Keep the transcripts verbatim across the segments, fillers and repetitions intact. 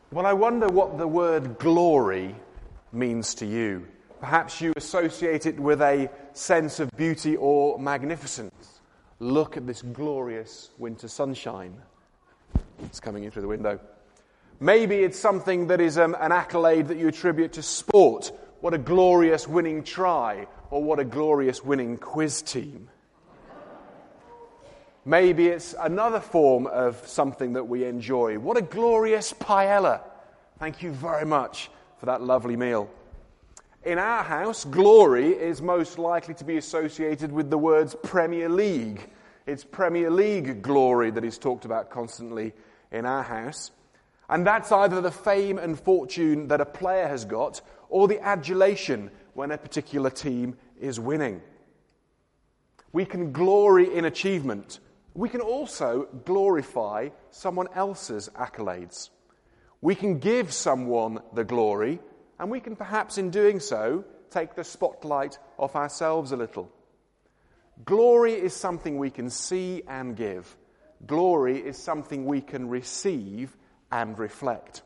Well, I wonder what the word glory means to you. Perhaps you associate it with a sense of beauty or magnificence. Look at this glorious winter sunshine. It's coming in through the window. Maybe it's something that is um, an accolade that you attribute to sport. What a glorious winning try, or what a glorious winning quiz team. Maybe it's another form of something that we enjoy. What a glorious paella. Thank you very much for that lovely meal. In our house, glory is most likely to be associated with the words Premier League. It's Premier League glory that is talked about constantly in our house. And that's either the fame and fortune that a player has got, or the adulation when a particular team is winning. We can glory in achievement. We can also glorify someone else's accolades. We can give someone the glory, and we can perhaps in doing so take the spotlight off ourselves a little. Glory is something we can see and give. Glory is something we can receive and reflect.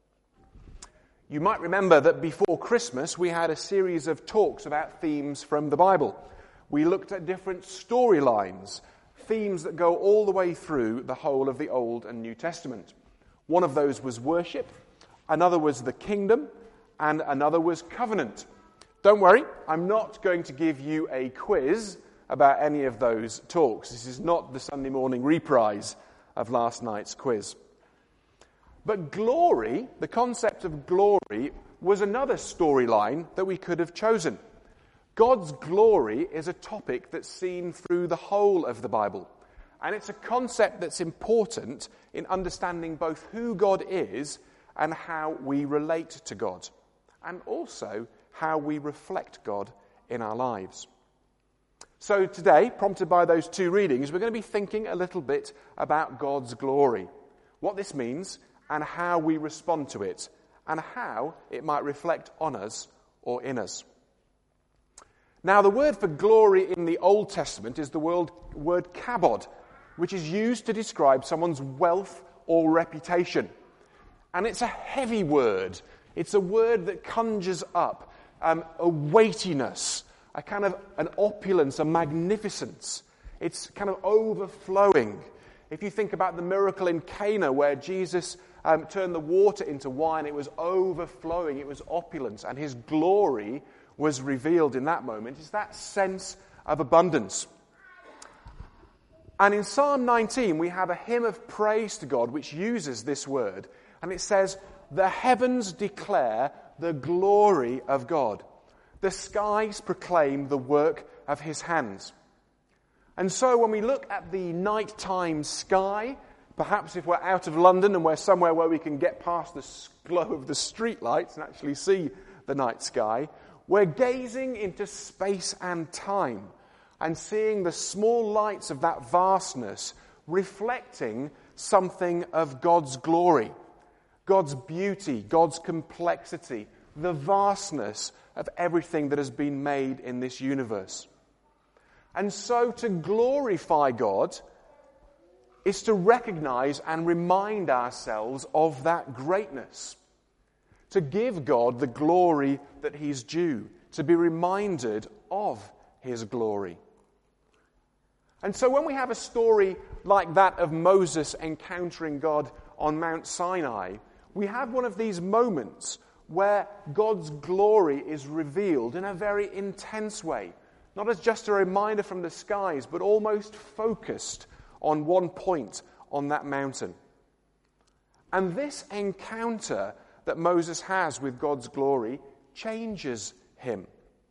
You might remember that before Christmas we had a series of talks about themes from the Bible. We looked at different storylines, themes that go all the way through the whole of the Old and New Testament. One of those was worship, another was the kingdom, and another was covenant. Don't worry, I'm not going to give you a quiz about any of those talks. This is not the Sunday morning reprise of last night's quiz. But glory, the concept of glory, was another storyline that we could have chosen. God's glory is a topic that's seen through the whole of the Bible. And it's a concept that's important in understanding both who God is and how we relate to God. And also how we reflect God in our lives. So today, prompted by those two readings, we're going to be thinking a little bit about God's glory. What this means and how we respond to it. And how it might reflect on us or in us. Now, the word for glory in the Old Testament is the word, word kabod, which is used to describe someone's wealth or reputation. And it's a heavy word. It's a word that conjures up um, a weightiness, a kind of an opulence, a magnificence. It's kind of overflowing. If you think about the miracle in Cana where Jesus um, turned the water into wine, it was overflowing, it was opulence, and his glory was revealed in that moment. It's that sense of abundance. And in Psalm nineteen, we have a hymn of praise to God which uses this word. And it says, "The heavens declare the glory of God. The skies proclaim the work of his hands." And so when we look at the nighttime sky, perhaps if we're out of London and we're somewhere where we can get past the glow of the streetlights and actually see the night sky, we're gazing into space and time and seeing the small lights of that vastness reflecting something of God's glory, God's beauty, God's complexity, the vastness of everything that has been made in this universe. And so to glorify God is to recognize and remind ourselves of that greatness. To give God the glory that he's due. To be reminded of his glory. And so when we have a story like that of Moses encountering God on Mount Sinai, we have one of these moments where God's glory is revealed in a very intense way. Not as just a reminder from the skies, but almost focused on one point on that mountain. And this encounter that Moses has with God's glory changes him.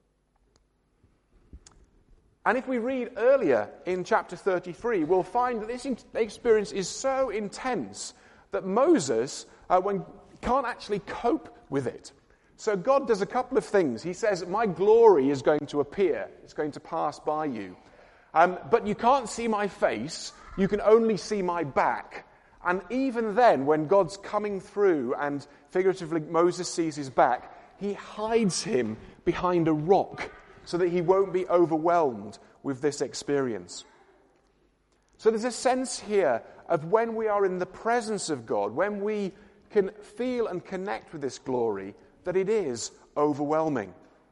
And if we read earlier in chapter thirty-three, we'll find that this experience is so intense that Moses uh, when, can't actually cope with it. So God does a couple of things. He says, "My glory is going to appear. It's going to pass by you. Um, but you can't see my face. You can only see my back." And even then, when God's coming through and figuratively Moses sees his back, he hides him behind a rock so that he won't be overwhelmed with this experience. So there's a sense here of when we are in the presence of God, when we can feel and connect with this glory, that it is overwhelming.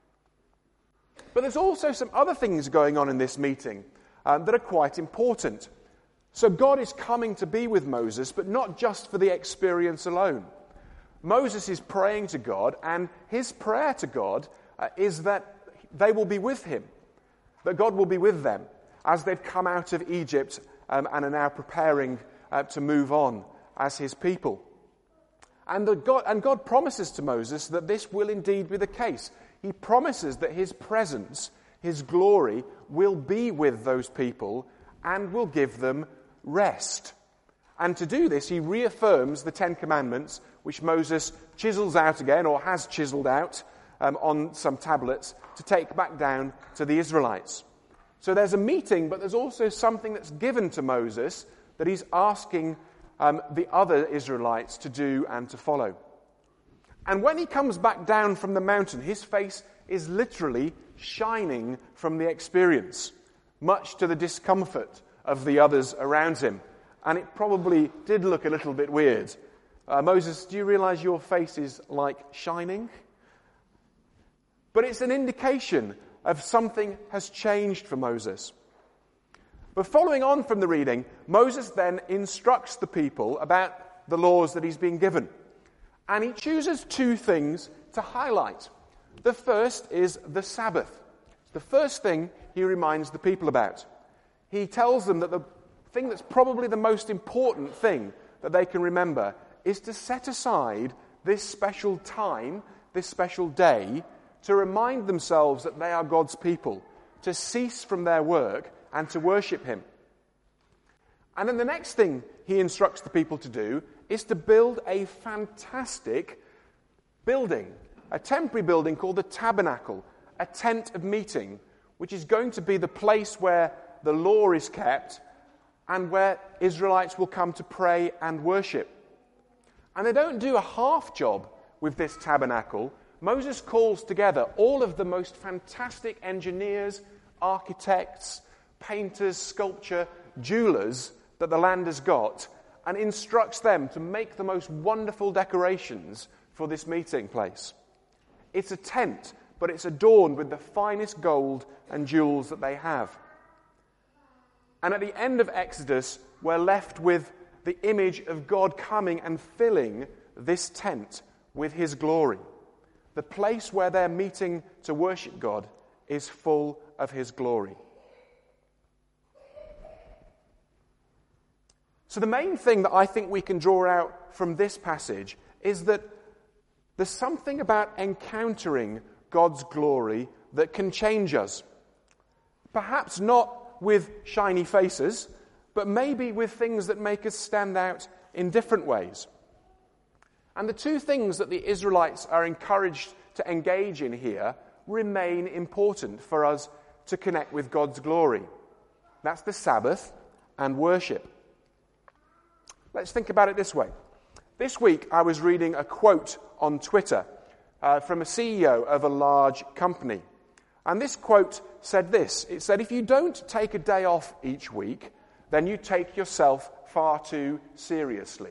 But there's also some other things going on in this meeting um, that are quite important. So God is coming to be with Moses, but not just for the experience alone. Moses is praying to God, and his prayer to God uh, is that they will be with him, that God will be with them as they've come out of Egypt um, and are now preparing uh, to move on as his people. And, the God, and God promises to Moses that this will indeed be the case. He promises that his presence, his glory, will be with those people and will give them rest. And to do this, he reaffirms the Ten Commandments, which Moses chisels out again, or has chiseled out um, on some tablets, to take back down to the Israelites. So there's a meeting, but there's also something that's given to Moses that he's asking um, the other Israelites to do and to follow. And when he comes back down from the mountain, his face is literally shining from the experience, much to the discomfort of the others around him. And it probably did look a little bit weird. Uh, Moses, do you realize your face is like shining? But it's an indication of something has changed for Moses. But following on from the reading, Moses then instructs the people about the laws that he's been given. And he chooses two things to highlight. The first is the Sabbath. The first thing he reminds the people about. He tells them that the thing that's probably the most important thing that they can remember is to set aside this special time, this special day, to remind themselves that they are God's people, to cease from their work and to worship him. And then the next thing he instructs the people to do is to build a fantastic building, a temporary building called the tabernacle, a tent of meeting, which is going to be the place where the law is kept and where Israelites will come to pray and worship. And they don't do a half job with this tabernacle. Moses calls together all of the most fantastic engineers, architects, painters, sculpture, jewelers that the land has got, and instructs them to make the most wonderful decorations for this meeting place. It's a tent, but it's adorned with the finest gold and jewels that they have. And at the end of Exodus, we're left with the image of God coming and filling this tent with his glory. The place where they're meeting to worship God is full of his glory. So the main thing that I think we can draw out from this passage is that there's something about encountering God's glory that can change us. Perhaps not with shiny faces, but maybe with things that make us stand out in different ways. And the two things that the Israelites are encouraged to engage in here remain important for us to connect with God's glory. That's the Sabbath and worship. Let's think about it this way. This week I was reading a quote on Twitter uh, from a C E O of a large company. And this quote said this. It said, if you don't take a day off each week, then you take yourself far too seriously.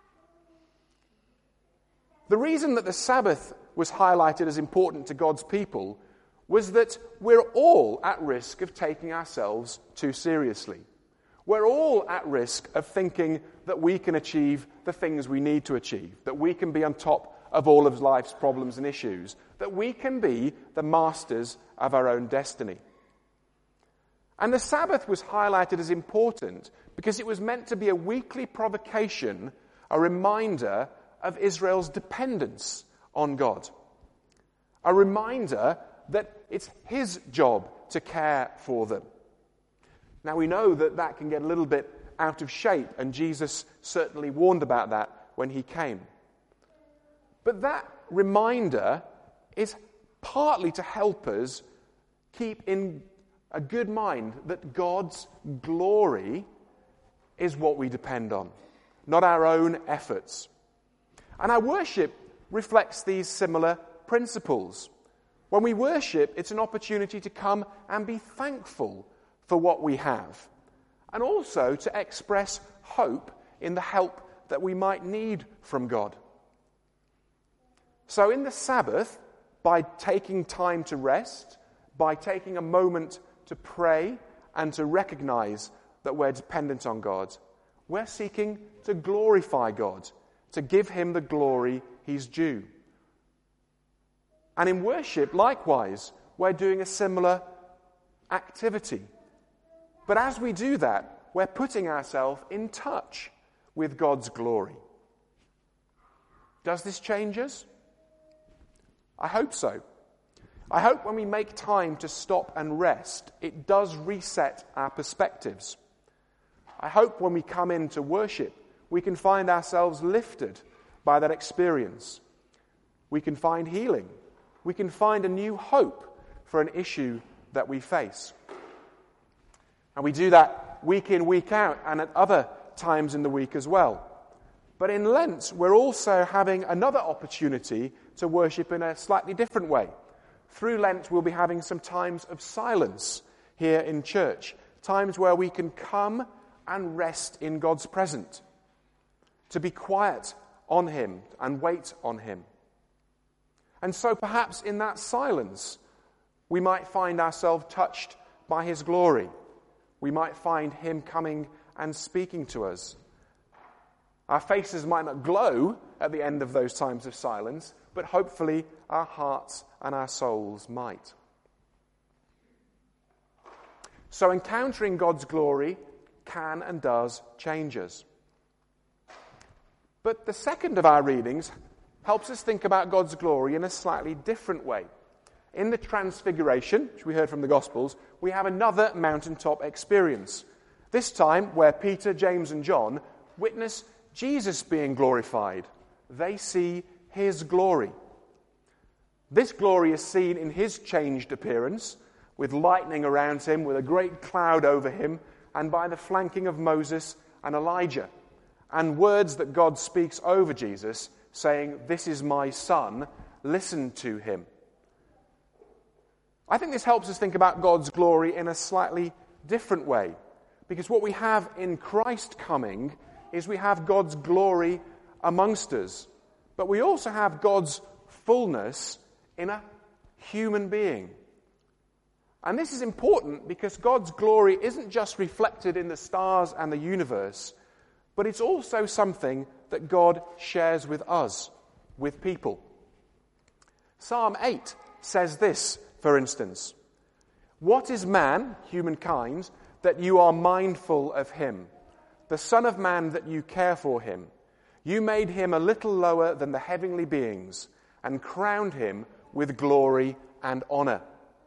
The reason that the Sabbath was highlighted as important to God's people was that we're all at risk of taking ourselves too seriously. We're all at risk of thinking that we can achieve the things we need to achieve, that we can be on top of all of life's problems and issues, that we can be the masters of our own destiny. And the Sabbath was highlighted as important because it was meant to be a weekly provocation, a reminder of Israel's dependence on God. A reminder that it's his job to care for them. Now we know that that can get a little bit out of shape, and Jesus certainly warned about that when he came. But that reminder is partly to help us keep in a good mind that God's glory is what we depend on, not our own efforts. And our worship reflects these similar principles. When we worship, it's an opportunity to come and be thankful for what we have, and also to express hope in the help that we might need from God. So in the Sabbath, by taking time to rest, by taking a moment to pray and to recognize that we're dependent on God, we're seeking to glorify God, to give him the glory he's due. And in worship, likewise, we're doing a similar activity. But as we do that, we're putting ourselves in touch with God's glory. Does this change us? I hope so. I hope when we make time to stop and rest, it does reset our perspectives. I hope when we come in to worship, we can find ourselves lifted by that experience. We can find healing. We can find a new hope for an issue that we face. And we do that week in, week out, and at other times in the week as well. But in Lent, we're also having another opportunity to worship in a slightly different way. Through Lent, we'll be having some times of silence here in church, times where we can come and rest in God's presence, to be quiet on him and wait on him. And so perhaps in that silence, we might find ourselves touched by his glory. We might find him coming and speaking to us. Our faces might not glow at the end of those times of silence, but hopefully our hearts and our souls might. So encountering God's glory can and does change us. But the second of our readings helps us think about God's glory in a slightly different way. In the Transfiguration, which we heard from the Gospels, we have another mountaintop experience. This time where Peter, James and John witness Jesus being glorified. They see his glory. This glory is seen in his changed appearance, with lightning around him, with a great cloud over him, and by the flanking of Moses and Elijah, and words that God speaks over Jesus, saying, "This is my son, listen to him." I think this helps us think about God's glory in a slightly different way, because what we have in Christ coming is we have God's glory amongst us, but we also have God's fullness in a human being. And this is important because God's glory isn't just reflected in the stars and the universe, but it's also something that God shares with us, with people. Psalm eight says this, for instance, "What is man, humankind, that you are mindful of him? The Son of Man that you care for him. You made him a little lower than the heavenly beings and crowned him with glory and honor."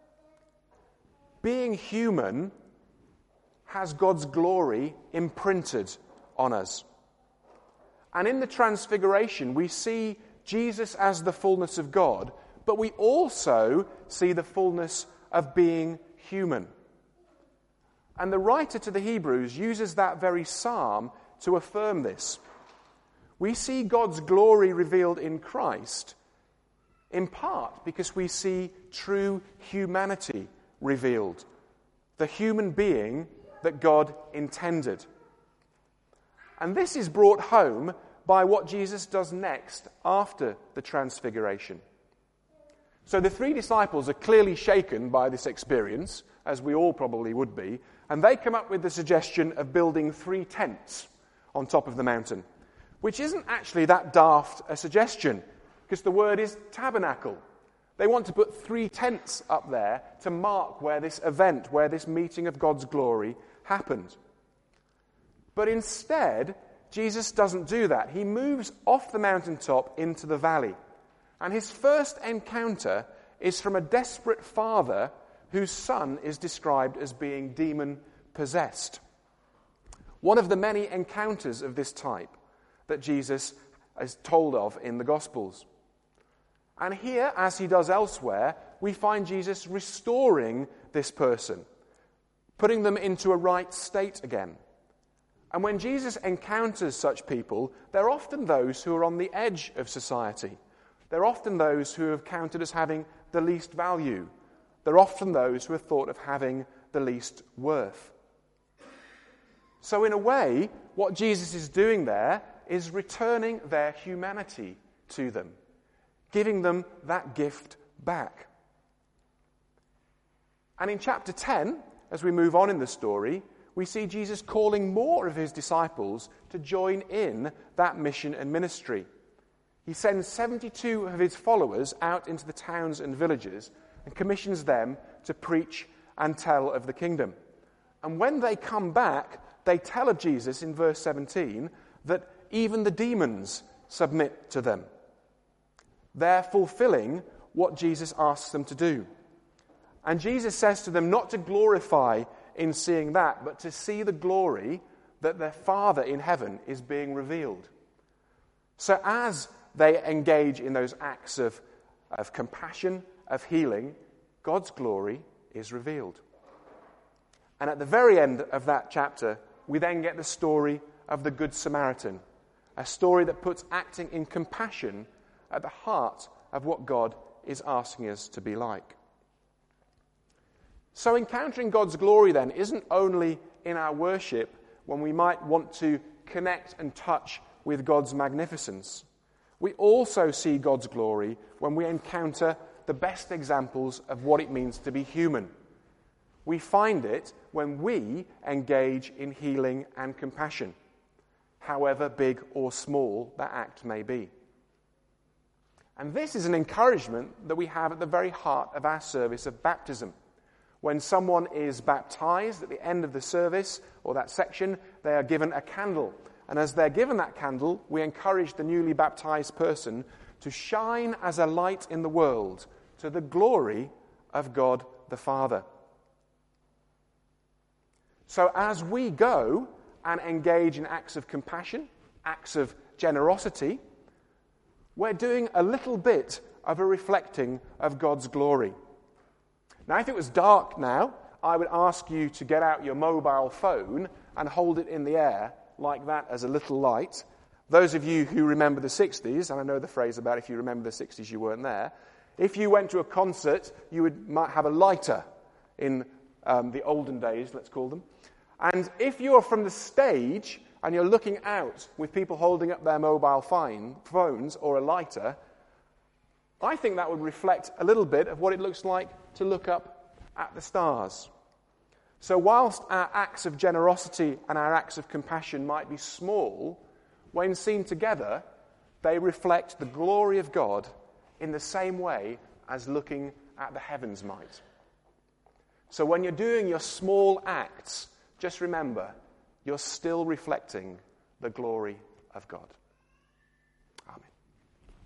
Being human has God's glory imprinted on us. And in the Transfiguration, we see Jesus as the fullness of God, but we also see the fullness of being human. And the writer to the Hebrews uses that very psalm to affirm this. We see God's glory revealed in Christ, in part because we see true humanity revealed, the human being that God intended. And this is brought home by what Jesus does next after the Transfiguration. So the three disciples are clearly shaken by this experience, as we all probably would be, and they come up with the suggestion of building three tents on top of the mountain, which isn't actually that daft a suggestion, because the word is tabernacle. They want to put three tents up there to mark where this event, where this meeting of God's glory happened. But instead, Jesus doesn't do that. He moves off the mountaintop into the valley. And his first encounter is from a desperate father whose son is described as being demon-possessed. One of the many encounters of this type that Jesus is told of in the Gospels. And here, as he does elsewhere, we find Jesus restoring this person, putting them into a right state again. And when Jesus encounters such people, they're often those who are on the edge of society. They're often those who are counted as having the least value. They're often those who are thought of having the least worth. So in a way, what Jesus is doing there is returning their humanity to them. giving them that gift back. And in chapter ten, as we move on in the story, we see Jesus calling more of his disciples to join in that mission and ministry. He sends seventy-two of his followers out into the towns and villages and commissions them to preach and tell of the kingdom. And when they come back, they tell of Jesus in verse seventeen that even the demons submit to them. They're fulfilling what Jesus asks them to do. And Jesus says to them not to glorify in seeing that, but to see the glory that their Father in heaven is being revealed. So as they engage in those acts of, of compassion, of healing, God's glory is revealed. And at the very end of that chapter, we then get the story of the Good Samaritan, a story that puts acting in compassion at the heart of what God is asking us to be like. So encountering God's glory then isn't only in our worship when we might want to connect and touch with God's magnificence. We also see God's glory when we encounter the best examples of what it means to be human. We find it when we engage in healing and compassion, however big or small that act may be. And this is an encouragement that we have at the very heart of our service of baptism. When someone is baptized at the end of the service or that section, they are given a candle. And as they're given that candle, we encourage the newly baptized person to shine as a light in the world to the glory of God the Father. So as we go and engage in acts of compassion, acts of generosity, we're doing a little bit of a reflecting of God's glory. Now, if it was dark now, I would ask you to get out your mobile phone and hold it in the air like that as a little light. Those of you who remember the sixties, and I know the phrase about if you remember the sixties, you weren't there. If you went to a concert, you would might have a lighter in um, the olden days, let's call them. And if you're from the stage and you're looking out with people holding up their mobile phone, phones or a lighter, I think that would reflect a little bit of what it looks like to look up at the stars. So whilst our acts of generosity and our acts of compassion might be small, when seen together, they reflect the glory of God in the same way as looking at the heavens might. So when you're doing your small acts, just remember, you're still reflecting the glory of God.